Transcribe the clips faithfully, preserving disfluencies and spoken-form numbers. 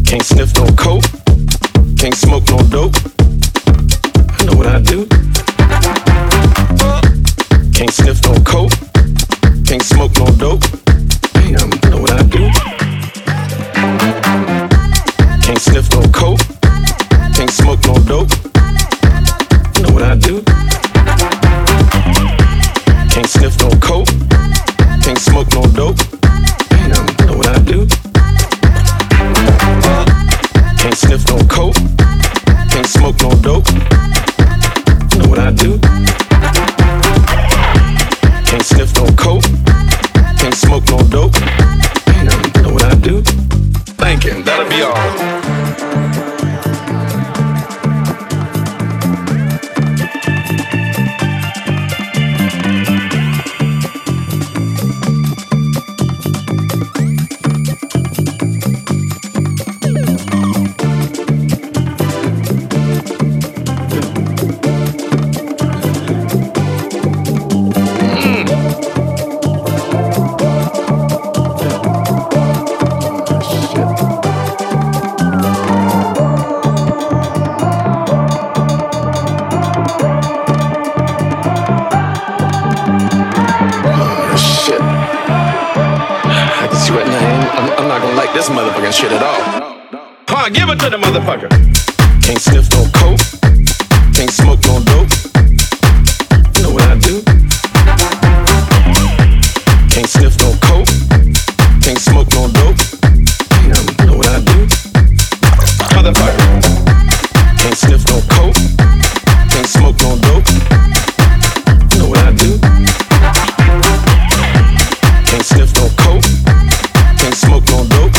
Can't sniff no coke, can't smoke no dope. I know what I do. Can't sniff no coke, can't smoke no dope. Damn, I know what I do. Can't sniff no coke, can't smoke no dope. I know what I do. Can't sniff no coke, can't smoke no dope. Damn, I know what I do. Can't sniff no coke, can't smoke no dope. Know what I do? Can't sniff no coke, can't smoke no dope. Damn, know what I do? Thinking that'll be all. This motherfucking shit at all. Huh, give it to the motherfucker. Can't sniff no coke, can't smoke no dope. You know what I do? Can't sniff no coke, can't smoke no dope. Damn, you know what I do? Motherfucker. Can't sniff no coke, can't smoke no dope. You know what I do? Can't sniff no coke, can't smoke no dope.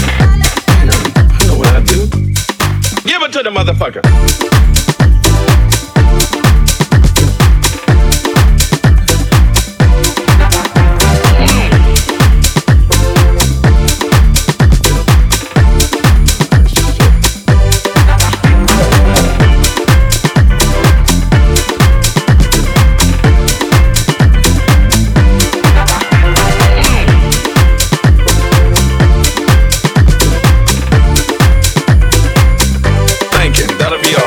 Give it to the motherfucker. That'll be